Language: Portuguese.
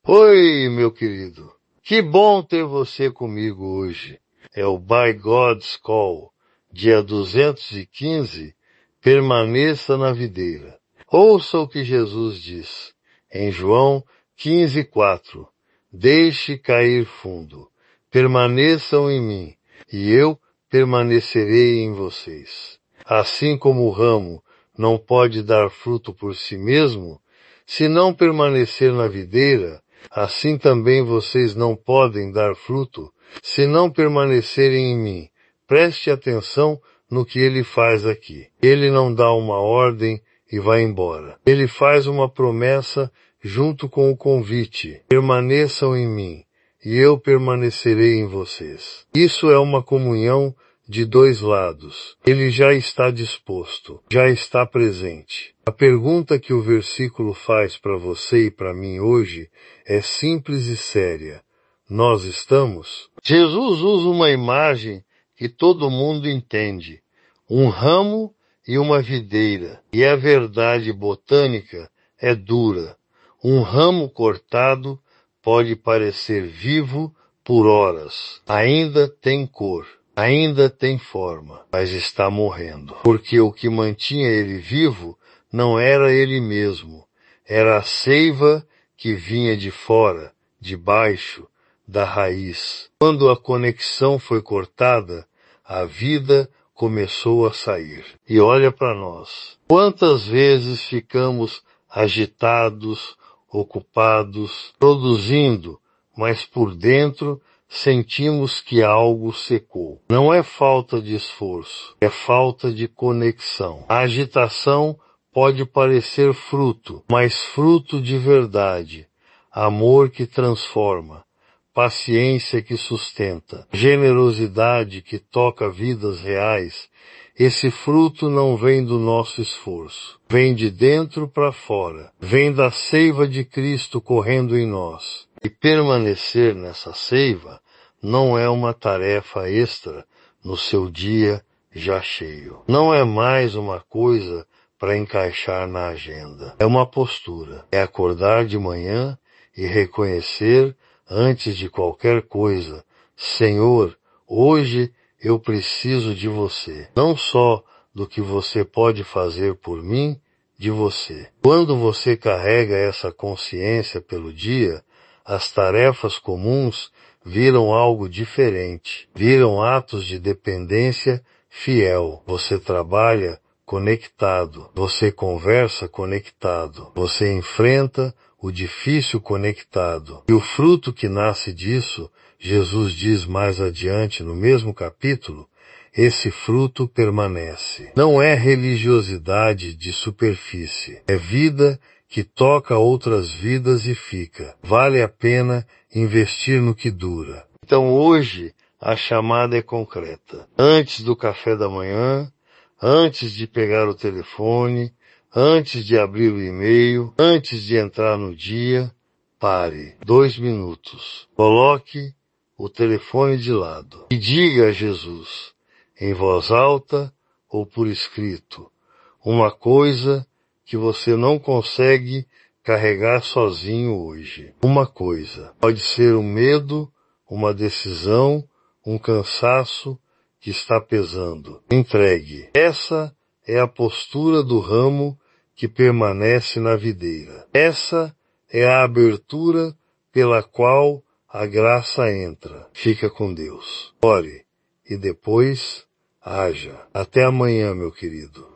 Oi, meu querido. Que bom ter você comigo hoje. É o By God's Call, dia 215, permaneça na videira. Ouça o que Jesus diz em João 15:4. Deixe cair fundo. Permaneçam em mim, e eu permanecerei em vocês. Assim como o ramo não pode dar fruto por si mesmo, se não permanecer na videira, assim também vocês não podem dar fruto, se não permanecerem em mim. Preste atenção no que ele faz aqui. Ele não dá uma ordem e vai embora. Ele faz uma promessa junto com o convite. Permaneçam em mim, e eu permanecerei em vocês. Isso é uma comunhão de dois lados. Ele já está disposto, já está presente. A pergunta que o versículo faz para você e para mim hoje é simples e séria. Nós estamos? Jesus usa uma imagem que todo mundo entende. Um ramo e uma videira. E a verdade botânica é dura. Um ramo cortado pode parecer vivo por horas. Ainda tem cor. Ainda tem forma, mas está morrendo. Porque o que mantinha ele vivo não era ele mesmo. Era a seiva que vinha de fora, de baixo, da raiz. Quando a conexão foi cortada, a vida começou a sair. E olha para nós. Quantas vezes ficamos agitados, ocupados, produzindo, mas por dentro sentimos que algo secou. Não é falta de esforço, é falta de conexão. A agitação pode parecer fruto, mas fruto de verdade. Amor que transforma, paciência que sustenta, generosidade que toca vidas reais. Esse fruto não vem do nosso esforço, vem de dentro para fora, vem da seiva de Cristo correndo em nós. E permanecer nessa seiva não é uma tarefa extra no seu dia já cheio. Não é mais uma coisa para encaixar na agenda. É uma postura. É acordar de manhã e reconhecer, antes de qualquer coisa, Senhor, hoje eu preciso de você. Não só do que você pode fazer por mim, de você. Quando você carrega essa consciência pelo dia, as tarefas comuns viram algo diferente, viram atos de dependência fiel. Você trabalha conectado, você conversa conectado, você enfrenta o difícil conectado. E o fruto que nasce disso, Jesus diz mais adiante no mesmo capítulo, esse fruto permanece. Não é religiosidade de superfície, é vida que toca outras vidas e fica. Vale a pena investir no que dura. Então hoje a chamada é concreta. Antes do café da manhã, antes de pegar o telefone, antes de abrir o e-mail, antes de entrar no dia, pare 2 minutos. Coloque o telefone de lado e diga a Jesus, em voz alta ou por escrito, uma coisa que você não consegue carregar sozinho hoje. Uma coisa. Pode ser um medo, uma decisão, um cansaço que está pesando. Entregue. Essa é a postura do ramo que permanece na videira. Essa é a abertura pela qual a graça entra. Fica com Deus. Ore e depois haja. Até amanhã, meu querido.